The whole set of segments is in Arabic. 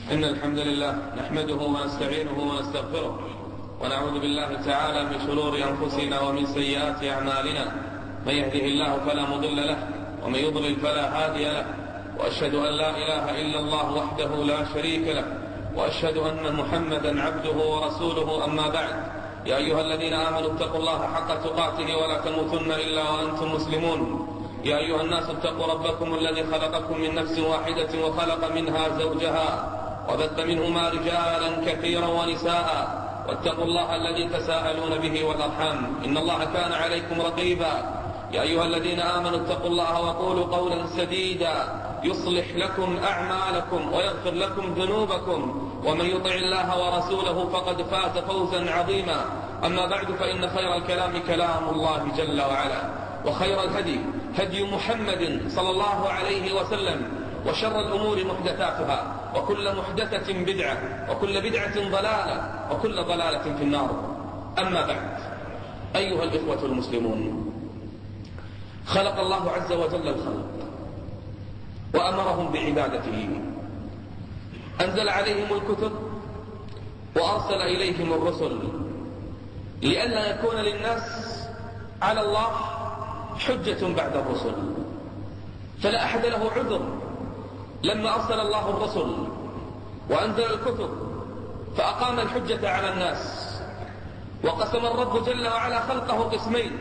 إن الحمد لله نحمده ونستعينه ونستغفره ونعوذ بالله تعالى من شرور أنفسنا ومن سيئات أعمالنا. من يهده الله فلا مضل له ومن يضلل فلا هادي له، وأشهد أن لا إله إلا الله وحده لا شريك له، وأشهد أن محمدا عبده ورسوله. أما بعد، يا أيها الذين آمنوا اتقوا الله حق تقاته ولا تموتن إلا وأنتم مسلمون. يا أيها الناس اتقوا ربكم الذي خلقكم من نفس واحدة وخلق منها زوجها وبث منهما رجالا كثيرا ونساء، واتقوا الله الذي تساءلون به والأرحام إن الله كان عليكم رقيبا. يا أيها الذين آمنوا اتقوا الله وقولوا قولا سديدا يصلح لكم أعمالكم ويغفر لكم ذنوبكم، ومن يطع الله ورسوله فقد فاز فوزا عظيما. أما بعد، فإن خير الكلام كلام الله جل وعلا، وخير الهدي هدي محمد صلى الله عليه وسلم، وشر الأمور محدثاتها، وكل محدثة بدعة، وكل بدعة ضلالة، وكل ضلالة في النار. أما بعد، أيها الإخوة المسلمون، خلق الله عز وجل الخلق وأمرهم بعبادته، أنزل عليهم الكتب وأرسل إليهم الرسل لئلا يكون للناس على الله حجة بعد الرسل. فلا أحد له عذر لما أرسل الله الرسل وأنزل الكتب فأقام الحجة على الناس. وقسم الرب جل وعلا خلقه قسمين: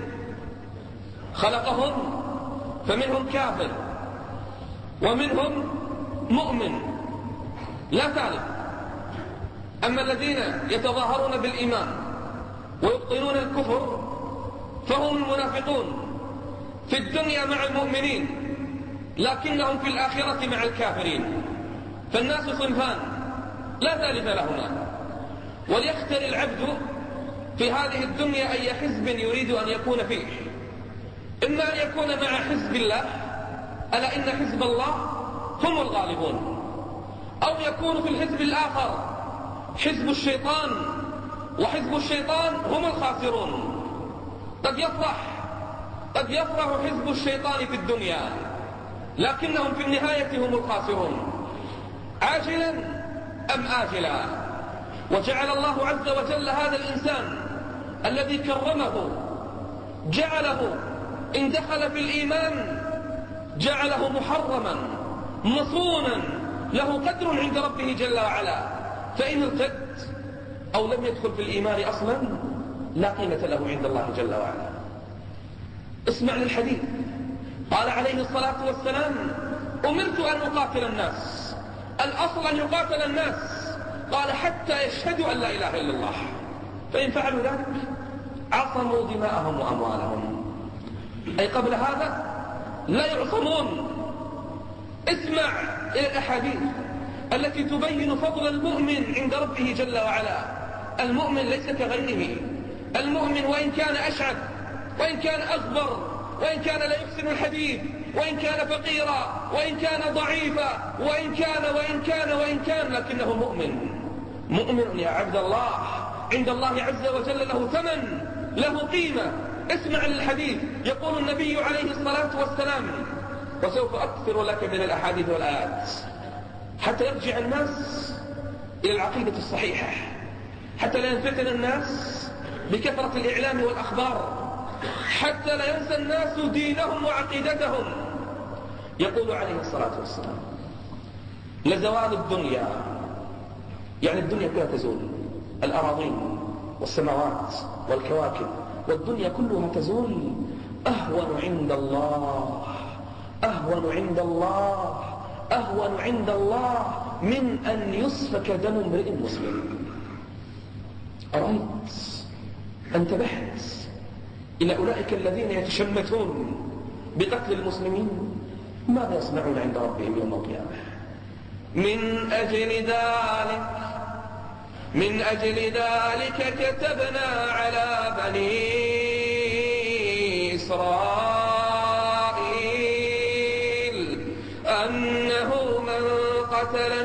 خلقهم فمنهم كافر ومنهم مؤمن لا ثالث. أما الذين يتظاهرون بالإيمان ويبطنون الكفر فهم المنافقون في الدنيا مع المؤمنين، لكنهم في الآخرة مع الكافرين. فالناس صنفان لا ثالث لهما، وليختر العبد في هذه الدنيا أي حزب يريد أن يكون فيه، إما أن يكون مع حزب الله، ألا إن حزب الله هم الغالبون، أو يكون في الحزب الآخر حزب الشيطان، وحزب الشيطان هم الخاسرون. قد يفرح حزب الشيطان في الدنيا، لكنهم في النهاية هم الخاسرون، عاجلا أم آجلا. وجعل الله عز وجل هذا الإنسان الذي كرمه، جعله إن دخل في الإيمان جعله محرما مصونا له قدر عند ربه جل وعلا، فإن ارتد أو لم يدخل في الإيمان أصلا لا قيمة له عند الله جل وعلا. اسمع للحديث، قال عليه الصلاة والسلام: أمرت أن أقاتل الناس. الأصل أن يقاتل الناس، قال حتى يشهدوا أن لا إله إلا الله، فإن فعلوا ذلك عصموا دماءهم وأموالهم، أي قبل هذا لا يعصمون. اسمع إلى الأحاديث التي تبين فضل المؤمن عند ربه جل وعلا. المؤمن ليس كغيره. المؤمن وإن كان أشعث، وإن كان أغبر، وإن كان لا يحسن الحديث، وإن كان فقيرا، وإن كان ضعيفا، وإن كان لكنه مؤمن يا عبد الله، عند الله عز وجل له ثمن، له قيمة. اسمع للحديث، يقول النبي عليه الصلاة والسلام، وسوف أكثر لك من الأحاديث والآيات حتى يرجع الناس إلى العقيدة الصحيحة، حتى لا ينفتن الناس بكثرة الإعلام والأخبار، حتى لا ينسى الناس دينهم وعقيدتهم. يقول عليه الصلاة والسلام: لزوال الدنيا، يعني الدنيا كلها تزول، الأراضين والسماوات والكواكب والدنيا كلها تزول، أهون عند الله، أهون عند الله، أهون عند الله من أن يسفك دم امرئ مسلم. أرأيت، انتبهت إلى أولئك الذين يتشمتون بقتل المسلمين، ماذا يصنعون عند ربهم يوم القيامة؟ من أجل ذلك كتبنا على بني إسرائيل أنه من قتل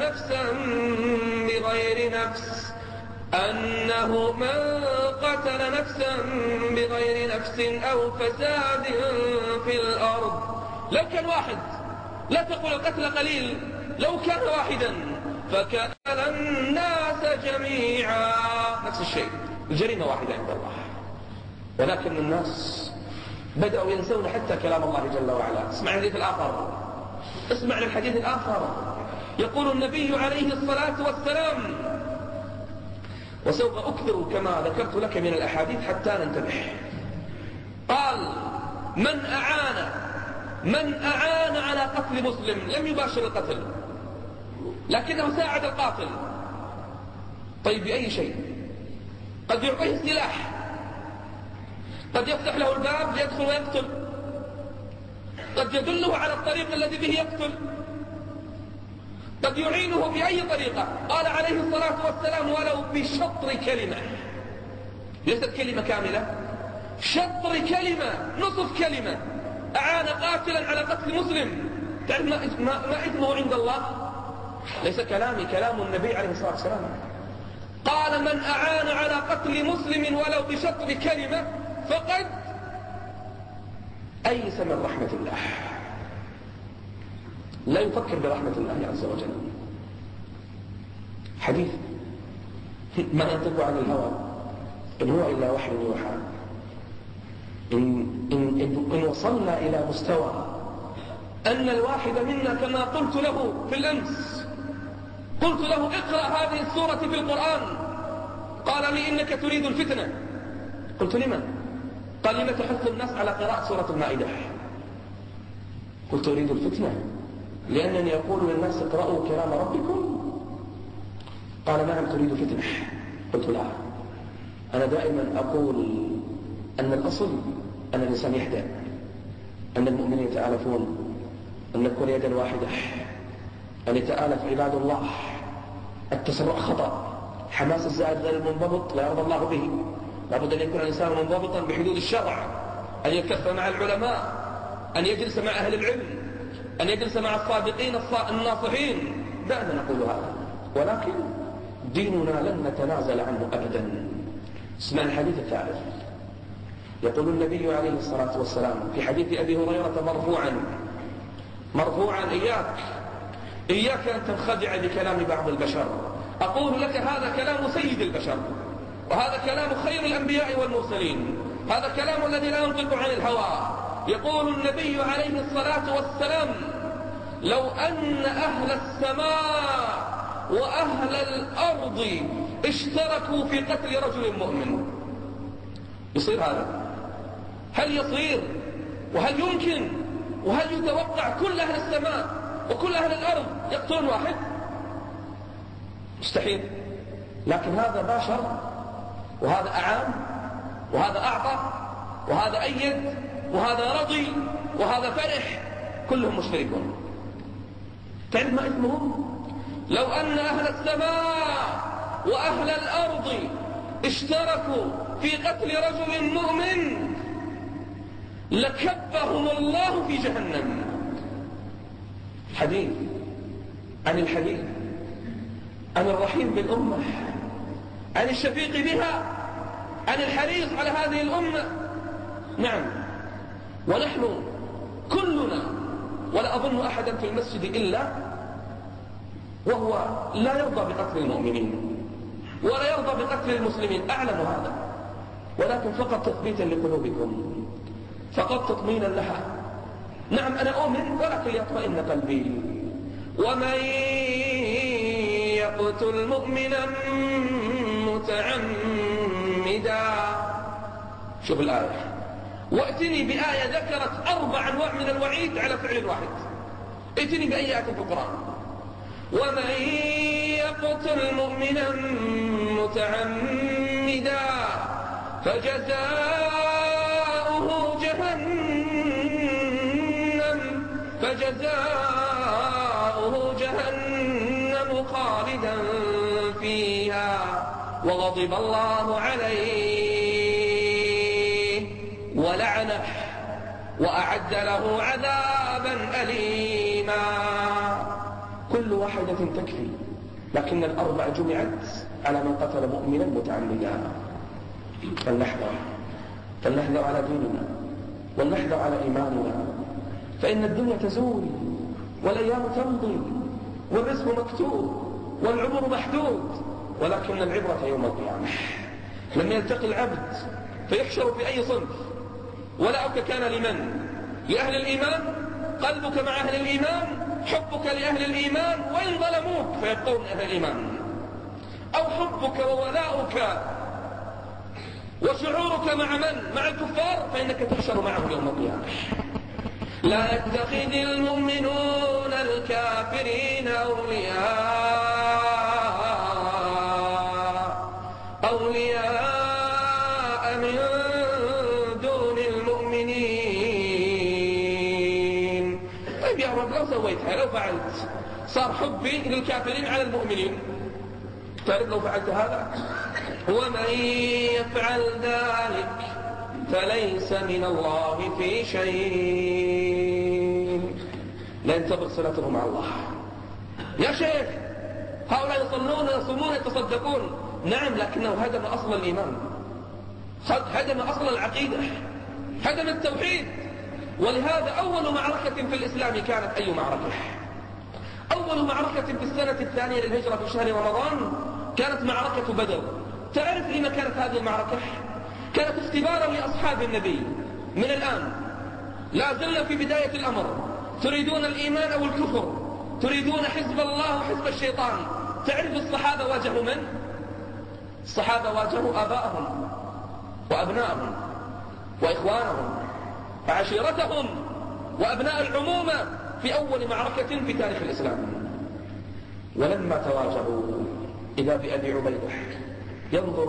نفسا بغير نفس أو فساد في الأرض. لو كان واحد، لا تقول القتل قليل، لو كان واحدا فكان الناس جميعا. نفس الشيء، الجريمة واحدة عند الله، ولكن الناس بدأوا ينسون حتى كلام الله جل وعلا. اسمع الحديث الآخر، اسمع للحديث الآخر. يقول النبي عليه الصلاة والسلام، وسوف أكثر كما ذكرت لك من الأحاديث حتى ننتبه. قال: من أعان على قتل مسلم، لم يباشر القتل لكنه ساعد القاتل. طيب بأي شيء؟ قد يعطيه السلاح، قد يفتح له الباب ليدخل ويقتل، قد يدله على الطريق الذي به يقتل، قد يعينه بأي طريقة. قال عليه الصلاة والسلام: ولو بشطر كلمة، ليست كلمة كاملة، شطر كلمة، نصف كلمة. أعان قاتلا على قتل مسلم. تعرف ما إثمه عند الله؟ ليس كلامي، كلام النبي عليه الصلاة والسلام. قال: من أعان على قتل مسلم ولو بشطر كلمة فقد أيس من رحمة الله. لا يفكر برحمة الله عز وجل. حديث ما ينطق عن الهوى إن هو إلا وحي يوحى. إن وصلنا إلى مستوى أن الواحد منا كما قلت له في الأمس، قلت له: اقرأ هذه السورة في القرآن. قال لي: إنك تريد الفتنة. قلت: لمن؟ قال: لم تحث الناس على قراءة سورة المائدة. قلت: أريد الفتنة لأنني أقول للناس: اقرأوا كلام ربكم. قال: نعم تريد فتنة. قلت: لا، أنا دائما أقول أن الأصل أن الإنسان يهدى، أن المؤمنين يتآلفون، أن نكون يدا واحدة، أن يتآلف عباد الله. التسرع خطأ، حماس الزائد غير المنضبط لا يرضى الله به. لابد أن يكون الإنسان منضبطا بحدود الشرع، أن يكف مع العلماء، أن يجلس مع أهل العلم، أن يجلس مع الصادقين الناصحين. دعنا نقول هذا، ولكن ديننا لن نتنازل عنه أبدا. اسمع الحديث الثالث. يقول النبي عليه الصلاة والسلام في حديث أبي هريرة مرفوعا: إياك أن تنخدع بكلام بعض البشر. أقول لك هذا كلام سيد البشر، وهذا كلام خير الأنبياء والمرسلين، هذا كلام الذي لا ينطق عن الهوى. يقول النبي عليه الصلاة والسلام: لو أن أهل السماء وأهل الأرض اشتركوا في قتل رجل مؤمن. يصير هذا؟ هل يصير؟ وهل يمكن؟ وهل يتوقع كل أهل السماء وكل أهل الأرض يقتلون واحد؟ مستحيل. لكن هذا باشر، وهذا أعان، وهذا أعطى، وهذا أيد، وهذا رضي، وهذا فرح، كلهم مشتركون. تعرف ما اسمهم؟ لو أن أهل السماء وأهل الأرض اشتركوا في قتل رجل مؤمن لكبهم الله في جهنم. حديث عن الحبيب، عن الرحيم بالأمة، عن الشفيق بها، عن الحريص على هذه الأمة. نعم، ونحن كلنا، ولا أظن أحدا في المسجد إلا وهو لا يرضى بقتل المؤمنين ولا يرضى بقتل المسلمين، أعلم هذا، ولكن فقط تثبيتا لقلوبكم، فقط تطمينا لها. نعم أنا أؤمن، ولكن يطمئن قلبي. ومن يقتل مؤمنا متعمدا. شوف الآية، واتني بآية ذكرت 4 أنواع من الوعيد على فعل واحد. ائتني بأي آية في القرآن. ومن يقتل مؤمنا متعمدا فجزاؤه جهنم خالدا فيها وغضب الله عليه ولعنه وأعد له عذابا أليما. كل واحدة تكفي، لكن الأربع جمعت على من قتل مؤمنا متعمدا. فلنحذر على ديننا، ولنحذر على إيماننا، فإن الدنيا تزول والأيام تمضي والرزق مكتوب والعمر محدود، ولكن العبرة يوم القيامة لما يلتقي العبد فيحشر في أي صنف. ولاؤك كان لمن؟ لأهل الإيمان، قلبك مع أهل الإيمان، حبك لأهل الإيمان وإن ظلموك فيبقون أهل الإيمان، أو حبك وولاؤك وشعورك مع من؟ مع الكفار، فإنك تحشر معهم يوم القيامة. لا يتخذ المؤمنون الكافرين أولياء من دون المؤمنين. طيب يا رب لو سويتها، لو فعلت، صار حبي للكافرين على المؤمنين. طيب لو فعلت هذا، ومن يفعل ذلك فليس من الله في شيء. لا ينتظر صلته مع الله. يا شيخ هؤلاء يصلون يصومون يتصدقون، نعم، لكنه هدم أصل الإيمان، هدم أصل العقيدة، هدم التوحيد. ولهذا أول معركة في الإسلام كانت أي معركة؟ أول معركة في السنة الثانية للهجرة في شهر رمضان كانت معركة بدر. تعرف لما كانت هذه المعركة؟ كانت اختبارا لأصحاب النبي. من الآن لا زلنا في بداية الأمر، تريدون الإيمان أو الكفر، تريدون حزب الله وحزب الشيطان. تعرف الصحابة واجهوا من؟ الصحابة واجهوا آباءهم وأبنائهم وإخوانهم وعشيرتهم وأبناء العمومة في أول معركة في تاريخ الإسلام. ولما تواجهوا إذا بأبي عبيدة ينظر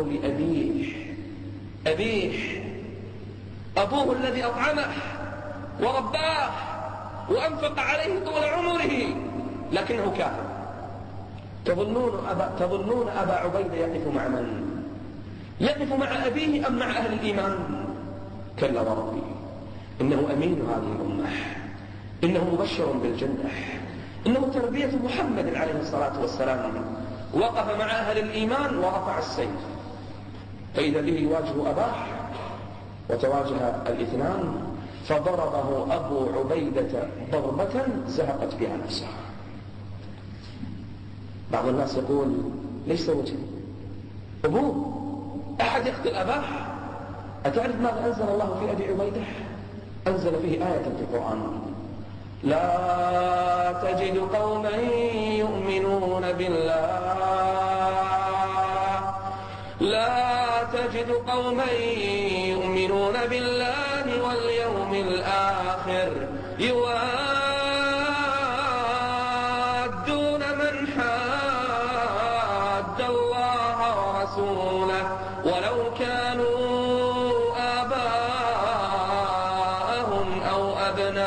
لأبيه، أبوه الذي أطعمه ورباه وأنفق عليه طول عمره، لكنه كافر. تظنون أبا عبيدة يقف مع من؟ يقف مع أبيه أم مع أهل الإيمان؟ كلا وربي، إنه أمين هذه الأمة، إنه مبشر بالجنة، إنه تربية محمد عليه الصلاة والسلام. وقف مع أهل الإيمان ورفع السيف، فإذا به يواجه أباه، وتواجه الاثنان فضربه أبو عبيدة ضربة زهقت بها نفسه. بعض الناس يقول ليس وجه أبوه، أحد يقتل أباه. أتعرف ماذا أنزل الله في أبي عبيدة؟ أنزل فيه آية في القرآن: لا تجد قوما يؤمنون بالله، لا تجد قوما يؤمنون بالله واليوم الآخر يوادون من حاد الله ورسوله ولو كانوا آباءهم أو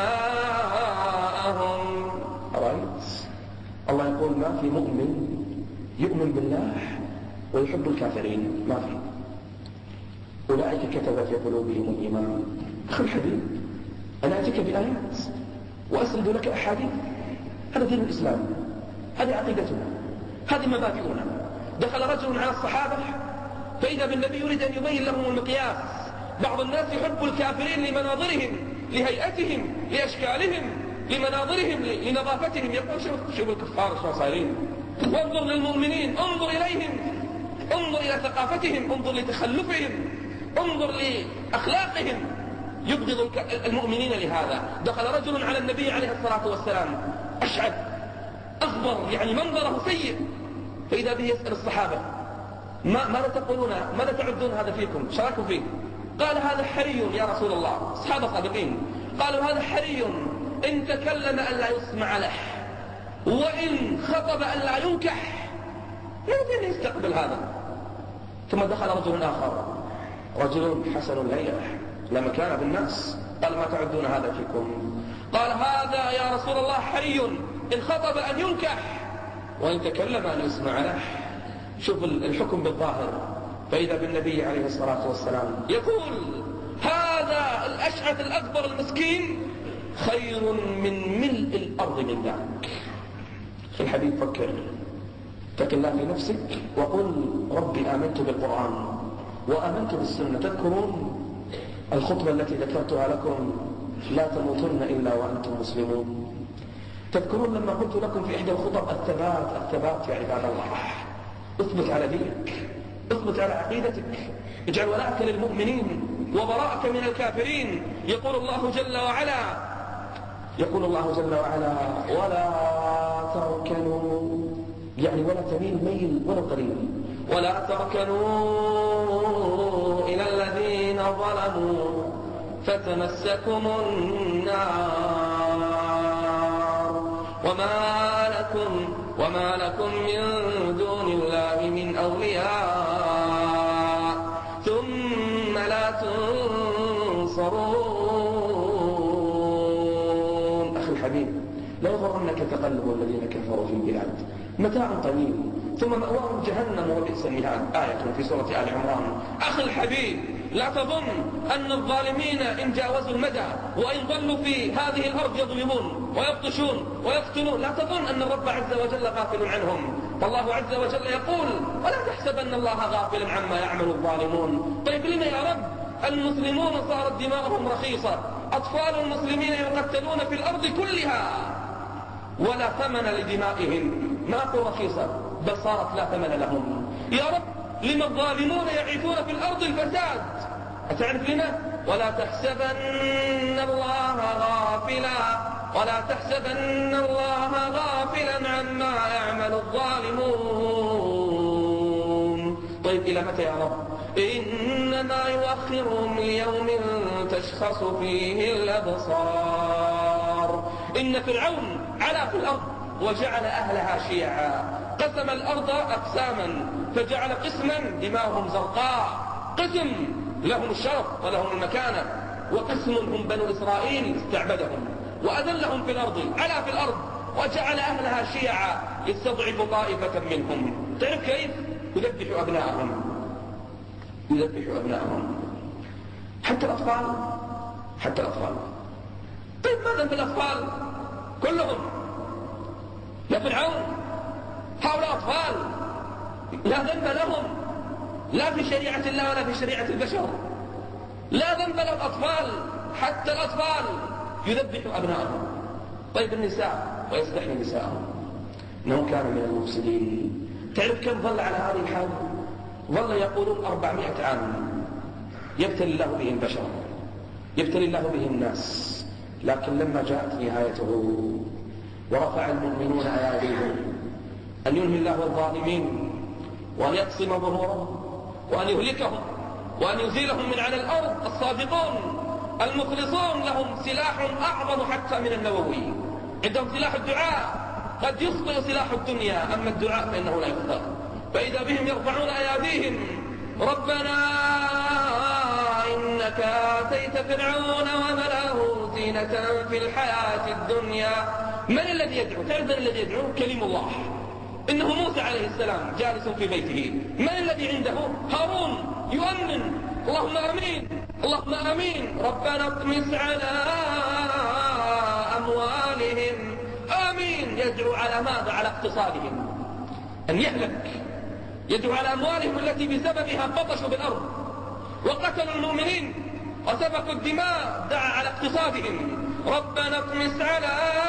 أبناءهم. الله يقول ما في مؤمن يؤمن بالله ويحب الكافرين، ما في. أولئك كتب في قلوبهم الإيمان. أخي الحبيب، أنا أتيك بآيات وأسرد لك أحاديث. هذا دين الإسلام، هذه عقيدتنا، هذه مبادئنا. دخل رجل على الصحابة فإذا بالنبي يريد أن يبين لهم المقياس. بعض الناس يحب الكافرين لمناظرهم، لهيئتهم، لأشكالهم، لمناظرهم، لنظافتهم. يقول شوف الكفار شو صايرين، وانظر للمؤمنين، انظر إليهم، انظر إلى ثقافتهم، انظر لتخلفهم، انظر لأخلاقهم. يبغض المؤمنين لهذا. دخل رجل على النبي عليه الصلاة والسلام أشعث أخضر، يعني منظره سيء، فإذا به يسأل الصحابة ماذا تقولون، ماذا تعدون هذا فيكم، شراكم فيه؟ قال هذا حري يا رسول الله. الصحابة صادقين، قالوا هذا حري إن تكلم أن لا يسمع له، وإن خطب أن لا ينكح. يمكن أن يستقبل هذا. ثم دخل رجل آخر، رجل حسن الهيئة لا مكان بالناس، قال ما تعدون هذا فيكم؟ قال هذا يا رسول الله حري إن خطب أن ينكح وإن تكلم أن يسمع له. شوف الحكم بالظاهر. فإذا بالنبي عليه الصلاة والسلام يقول هذا الأشعث الأكبر المسكين خير من ملء الأرض من ذاك. في الحبيب فكر، اتق الله في نفسك وقل ربي آمنت بالقرآن وآمنت بالسنة. تذكرون الخطبة التي ذكرتها لكم: لا تموتن إلا وأنتم مسلمون. تذكرون لما قلت لكم في إحدى الخطب الثبات يا عباد الله. اثبت على دينك، اثبت على عقيدتك، اجعل ولاءك للمؤمنين وبراءك من الكافرين. يقول الله جل وعلا ولا تركنوا، يعني ولا تميل ميل ولا قليل، ولا تركنوا إلى الذين ظلموا فتمسكم النار وما لكم من دون الله من أولياء ثم لا تنصرون. أخي الحبيب، لا يغرنك تقلب الذين كفروا في البلاد، متاع قليل ثم مأواهم جهنم وبئس المهاد. آية في سورة آل عمران. أخي الحبيب، لا تظن أن الظالمين إن جاوزوا المدى وإن ظلوا في هذه الأرض يظلمون ويبطشون ويقتلون، لا تظن أن الرب عز وجل غافل عنهم. فالله عز وجل يقول ولا تحسبن الله غافلا عما يعمل الظالمون. طيب لما يا رب المسلمون صارت دماؤهم رخيصة، أطفال المسلمين يقتلون في الأرض كلها ولا ثمن لدمائهم، ما أقول رخيصة بل صارت لا ثمن لهم. يا رب لما الظالمون يعيثون في الأرض الفساد؟ أتعرف لما؟ ولا تحسبن الله غافلا عما يعمل الظالمون. طيب إلى متى يا رب؟ إنما يؤخرهم ليوم تشخص فيه الأبصار. إن فرعون علا في الأرض وجعل أهلها شيعا، قسم الأرض أقساما فجعل قسما دماؤهم زرقاء، قسم لهم الشرف ولهم المكانة، وقسم هم بنو إسرائيل استعبدهم وأذلهم في الأرض، علا في الأرض وجعل أهلها شيعا يستضعف طائفة منهم. تعرف كيف؟ يذبح أبناءهم حتى الأطفال. طيب ماذا بالأطفال كلهم؟ يا فرعون هؤلاء أطفال لا ذنب لهم، لا في شريعة الله ولا في شريعة البشر، لا ذنب للأطفال، حتى الأطفال يذبح أبنائهم. طيب النساء ويستحيي نساءهم، إنه كان من المفسدين. تعرف كم ظل على هذه الحال؟ ظل يقولون 400 عام يبتلي الله به البشر، يبتلي الله به الناس. لكن لما جاءت نهايته ورفع المؤمنون أياديهم أن ينهي الله الظالمين وأن يقسم ظهورهم وأن يهلكهم وأن يزيلهم من على الأرض، الصادقون المخلصون لهم سلاح أعظم حتى من النووي، عندهم سلاح الدعاء. قد يخطئ سلاح الدنيا، أما الدعاء فإنه لا يخطئ. فإذا بهم يرفعون أياديهم ربنا إنك آتيت فرعون وملأه زينة في الحياة الدنيا. من الذي يدعو؟ تعرف من الذي يدعو؟ كلم الله. إنه موسى عليه السلام جالس في بيته. من الذي عنده؟ هارون يؤمن. اللهم آمين. ربنا اطمس على أموالهم. آمين. يدعو على ماذا؟ على اقتصادهم أن يهلك. يدعو على أموالهم التي بسببها بطشوا بالأرض وقتلوا المؤمنين وسفكوا الدماء. دعا على اقتصادهم. ربنا اطمس على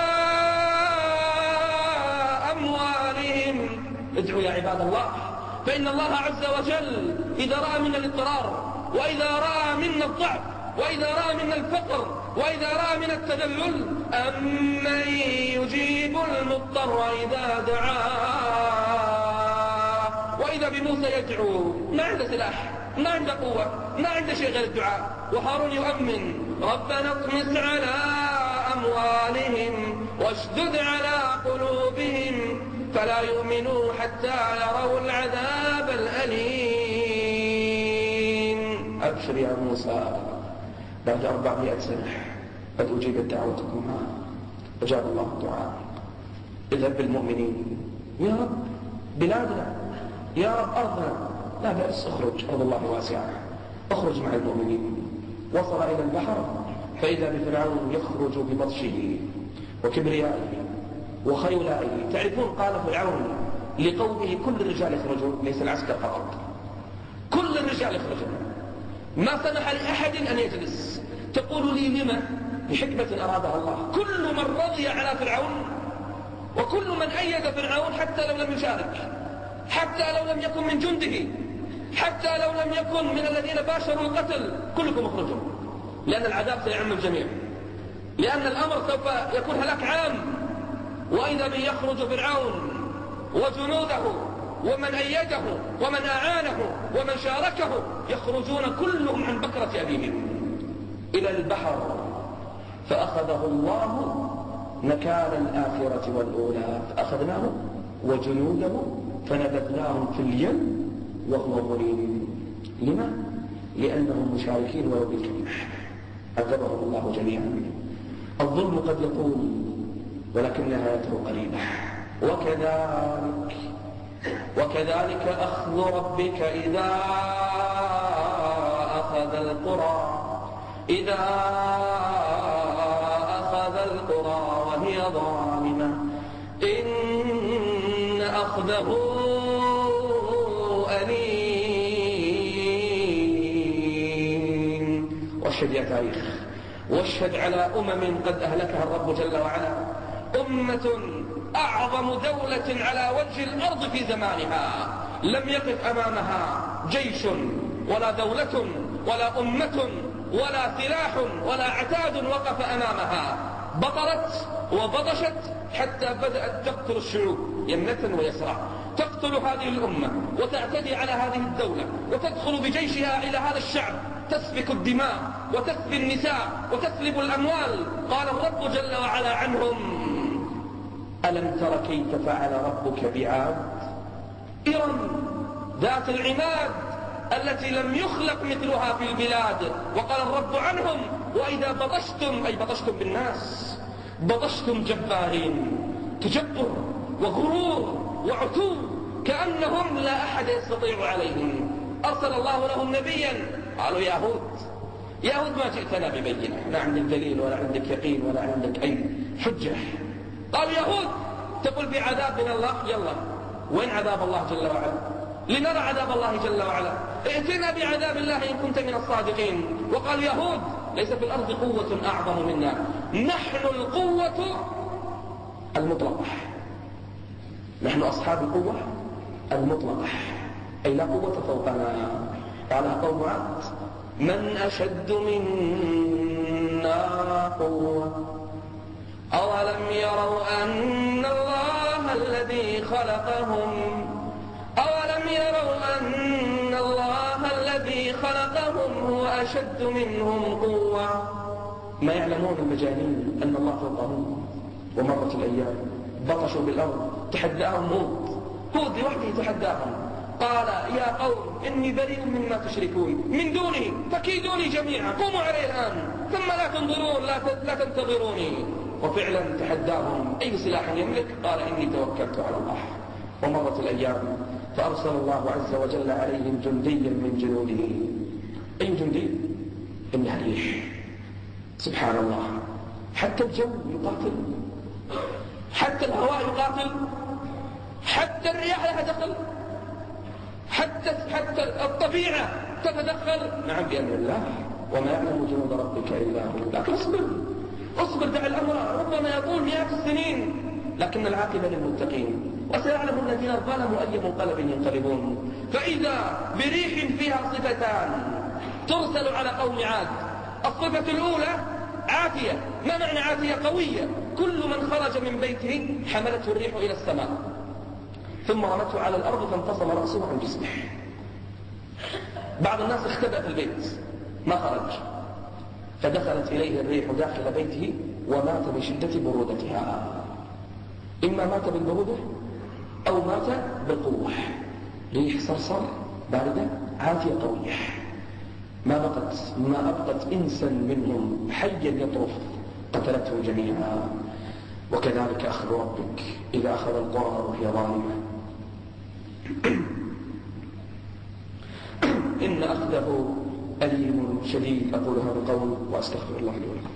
أموالهم. ادعوا يا عباد الله، فإن الله عز وجل إذا رأى منا الاضطرار، وإذا رأى منا الضعف، وإذا رأى منا الفقر، وإذا رأى منا التذلل، أمن يجيب المضطر إذا دعاه. وإذا بموسى يدعو ما عنده سلاح، ما عنده قوة، ما عنده شيء غير الدعاء، وهارون يؤمن. ربنا اطمس على أموالهم واشدد على قلوبهم فلا يؤمنوا حتى يروا العذاب الأليم. أبشر يا موسى، بعد 400 سنة قد أجيبت دعوتكما وجاب الله الدعاء. اذهب بالمؤمنين يا رب بلادنا، يا رب أرضنا، لا بأس، اخرج، أرض الله واسعة، اخرج مع المؤمنين. وصل إلى البحر فإذا بفرعون يخرج ببطشه وكبريائه وخيلائه. تعرفون قال فرعون لقومه كل الرجال يخرجون، ليس العسكر فقط، كل الرجال يخرجون، ما سمح لأحد أن يجلس. تقول لي لما؟ بحكمة أرادها الله. كل من رضي على فرعون وكل من أيد فرعون حتى لو لم يشارك، حتى لو لم يكن من جنده، حتى لو لم يكن من الذين باشروا القتل، كلكم اخرجوا، لأن العذاب سيعم الجميع، لأن الأمر سوف يكون هلاك عام. وإذا من يخرج فرعون وجنوده ومن أيده ومن أعانه ومن شاركه يخرجون كلهم عن بكرة أبيهم إلى البحر، فأخذه الله نكال الآخرة والأولى، فأخذناه وجنوده فنبذناهم في اليم وهو مليم. لما؟ لأنهم مشاركين ولو بالكلمة، عذبهم الله جميعا. الظلم قد يطول ولكن نهايته قريبة. وكذلك أخذ ربك إذا أخذ القرى وهي ظالمة إن أخذه أليم. واشهد يا تاريخ، واشهد على قد أهلكها الرب جل وعلا، أمة أعظم دولة على وجه الأرض في زمانها لم يقف أمامها جيش ولا دولة ولا أمة ولا سلاح ولا عتاد وقف أمامها، بطلت وبطشت حتى بدأت تقتل الشعوب يمنة ويسرى، تقتل هذه الأمة وتعتدي على هذه الدولة وتدخل بجيشها إلى هذا الشعب، تسفك الدماء وتسبي النساء وتسلب الأموال. قال الرب جل وعلا عنهم: ألم تر كيف فعل ربك بعاد إرم ذات العماد التي لم يخلق مثلها في البلاد. وقال الرب عنهم: وإذا بطشتم، أي بطشتم بالناس، بطشتم جبارين، تجبر وغرور وعتو كأنهم لا أحد يستطيع عليهم. أرسل الله لهم نبيا، قالوا: يا هود ما جئتنا ببينة، لا عندك دليل ولا عندك يقين ولا عندك أي حجة. قالوا: يا هود تقول بعذاب من الله، يلا وين عذاب الله جل وعلا؟ لنرى عذاب الله جل وعلا، ائتنا بعذاب الله إن كنت من الصادقين. وقال: يا هود ليس في الأرض قوة أعظم منا، نحن القوة المطلقة، نحن أصحاب القوة المطلقة، أي لا قوة فوقنا. قال قوم عاد: من أشد منا قوة أولم يروا أن الله الذي خلقهم هو أشد منهم قوة. ما يعلمون المجانين أن الله فوقهم. ومرت الأيام بطشوا بالأرض، تحداهم هود لوحده تحداهم، قال: يا قوم إني بريء مما تشركون من دونه فكيدوني جميعا، قوموا علي الآن ثم لا تنظرون، لا تنتظروني. وفعلا تحداهم: أي سلاح يملك؟ قال: إني توكلت على الله. ومرت الأيام فأرسل الله عز وجل عليهم جنديا من جنوده. أي جندي؟ إنها ريح. سبحان الله، حتى الجو يقاتل، حتى الهواء يقاتل، حتى الرياح لها دخل، حتى الطبيعة تتدخل. نعم بأمر الله، وما يعلم جنود ربك إلا هو. لكن اصبر، دع الأمر ربما يطول مئات السنين، لكن العاقبة للمتقين. وسيعلم الذين ظلموا أي منقلب ينقلبون. فإذا بريح فيها صفتان ترسل على قوم عاد. الصفة الأولى عاتية. ما معنى عاتية؟ قوية. كل من خرج من بيته حملته الريح إلى السماء ثم رمته على الأرض فانفصل رأسه عن جسمه. بعض الناس اختبأ في البيت ما خرج، فدخلت إليه الريح داخل بيته ومات من شدة برودتها. إما مات بالبرودة أو مات بالقوة. ريح صرصر باردة عاتية قوية، ما أبقت إنسا منهم حيا يطرف، قتلتهم جميعا. وكذلك أخذ ربك إذا أخذ القرى وهي ظالمة إن أخذه أليم شديد. أقول هذا القول وأستغفر الله لي ولكم.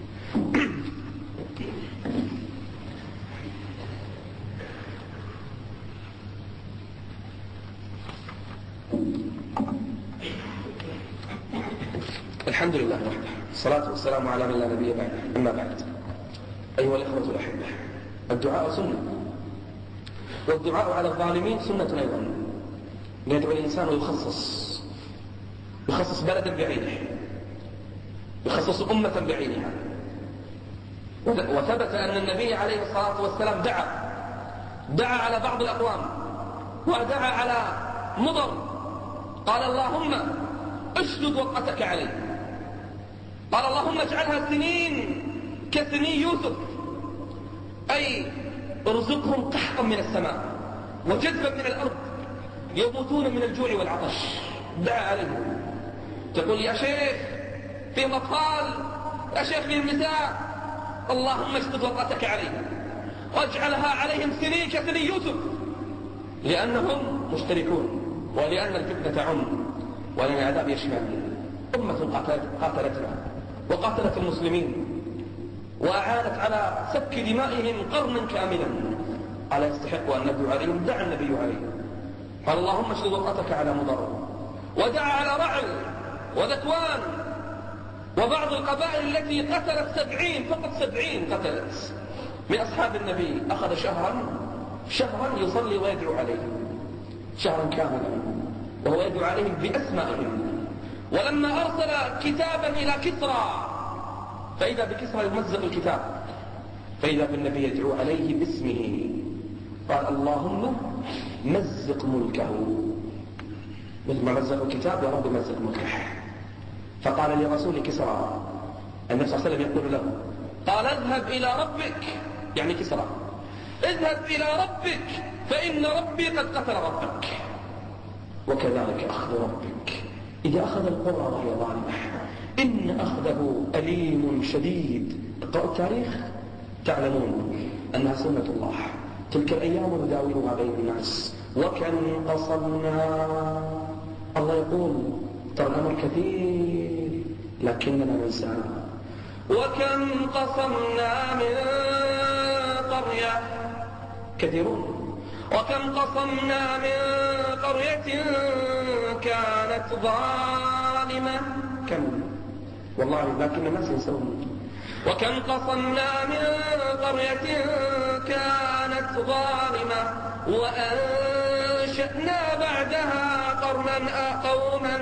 الحمد لله وحده، الصلاة والسلام على من لا نبي بعده. أما بعد، أيها الإخوة الأحبة، الدعاء سنة والدعاء على الظالمين سنة أيضا، يدعو الإنسان يخصص بلدا بعينه، يخصص أمة بعينها. وثبت أن النبي عليه الصلاة والسلام دعا على بعض الأقوام، ودعا على مضر، قال اللهم اشدد وطأتك عليه، قال اللهم اجعلها سنين كسني يوسف، أي ارزقهم قحطا من السماء وجذبا من الأرض يموتون من الجوع والعطش. دعا عليهم. تقول يا شيخ فيهم أطفال، يا شيخ فيهم نساء، اللهم اشدد وطأتك عليهم واجعلها عليهم سنين كسني يوسف، لأنهم مشتركون، ولأن الفتنة تعم، ولأن العذاب يشمل. أمة قاتلتنا وقاتلت المسلمين وأعانت على سفك دمائهم قرنا كاملا، على يستحق أن ندعو عليهم. دعا النبي عليه، قال اللهم اشدد وطأتك على مضر، ودعا على رعل وذكوان وبعض القبائل التي قتلت 70، فقط 70 قتلت من أصحاب النبي. أخذ شهرا يصلي ويدعو عليهم، شهرا كاملا وهو يدعو عليهم بأسمائهم. ولما أرسل كتابا إلى كسرى فإذا بكسرى يمزق الكتاب، فإذا بالنبي يدعو عليه باسمه، قال اللهم مزق ملكه، مثل ما مزق الكتاب يا رب مزق ملكه. فقال لرسول كسرى، النبي صلى الله عليه وسلم يقول له، قال اذهب إلى ربك، يعني كسرى، اذهب إلى ربك فإن ربي قد قتل ربك. وكذلك أخذ ربك إذا أخذ القرى وهي ظالمة، إن أخذه أليم شديد. اقرأوا التاريخ تعلمون أنها سنة الله، تلك الأيام نداولها بين الناس وكم قصمنا. الله يقول ترى الأمر كثير لكننا ننسى. وكم قصمنا من قرية، كثيرون، وكم قصمنا من قرية كانت ظالمة، كم والله لكن الناس ينسون. وكم قصمنا من قرية كانت ظالمة وأنشأنا بعدها قوما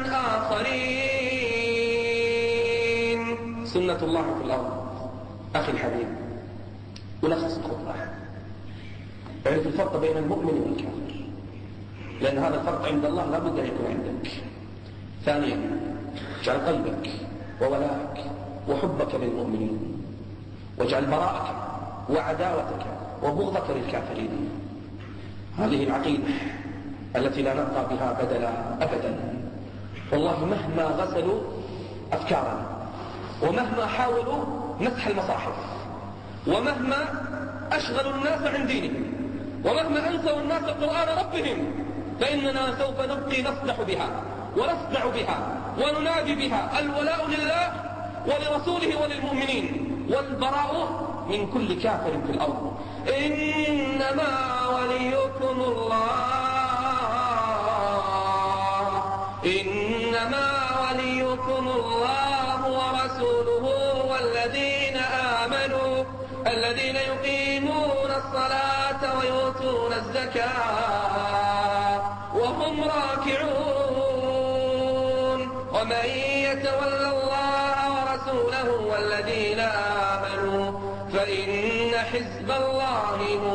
آخرين. سنة الله في الأرض. أخي الحبيب، ولخص الخطبة، اعرف الفرق بين المؤمن والكافر، لأن هذا الفرق عند الله لا بد أن يكون عندك. ثانيا، اجعل قلبك وولاءك وحبك للمؤمنين، واجعل براءك وعداوتك وبغضك للكافرين. هذه العقيدة التي لا نرضى بها بدلا أبدا. والله مهما غسلوا أفكارنا، ومهما حاولوا مسح المصاحف، ومهما أشغلوا الناس عن دينهم، ومهما أنسوا الناس قرآن ربهم، فإننا سوف نبقي نصدح بها ونصدع بها وننادي بها الولاء لله ولرسوله وللمؤمنين، والبراء من كل كافر في الأرض. إنما وليكم الله ورسوله والذين آمنوا الذين يقيمون الصلاة ويؤتون الزكاة وهم راكعون. ومن يتول الله ورسوله والذين آمنوا فإن حزب الله هم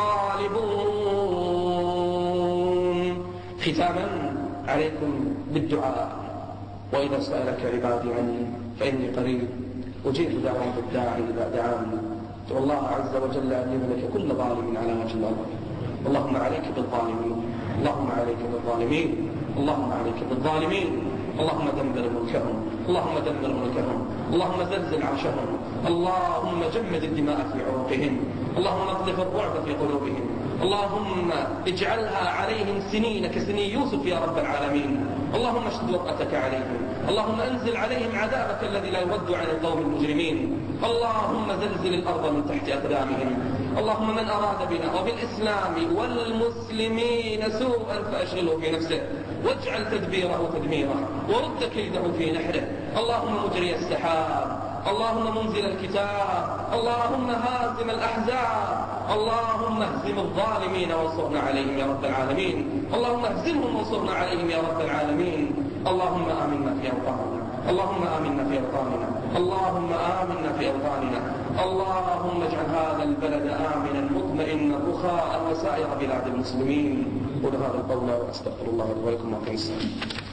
الغالبون. ختاما عليكم بالدعاء، وإذا سألك عبادي عني فإني قريب أجيب دعوة الداعي إذا دعاني. ادعو الله عز وجل أن يهلك كل ظالم على وجه الأرض. اللهم عليك بالظالمين، اللهم عليك بالظالمين، اللهم عليك بالظالمين، اللهم دمر ملكهم، اللهم دمر ملكهم، اللهم زلزل عرشهم، اللهم جمد الدماء في عروقهم، اللهم اقذف الرعب في قلوبهم، اللهم اجعلها عليهم سنين كسني يوسف يا رب العالمين. اللهم اشد وطأتك عليهم، اللهم انزل عليهم عذابك الذي لا يرد عن القوم المجرمين. اللهم زلزل الأرض من تحت أقدامهم. اللهم من أراد بنا وبالإسلام والمسلمين سوءا فأشغله في نفسه، واجعل تدبيره تدميره، ورد كيده في نحره. اللهم مجري السحاب، اللهم منزل الكتاب، اللهم هازم الأحزاب، اللهم اهزم الظالمين وانصرنا عليهم يا رب العالمين، اللهم اهزمهم وانصرنا عليهم يا رب العالمين. اللهم آمنا في أوطاننا، اللهم آمنا في أوطاننا، اللهم آمنا في أوطاننا، اللهم اجعل هذا البلد آمنا مطمئنا رخاء وسائر بلاد المسلمين. قل هذا القول وأستغفر الله لي ولكم وأقم الصلاة.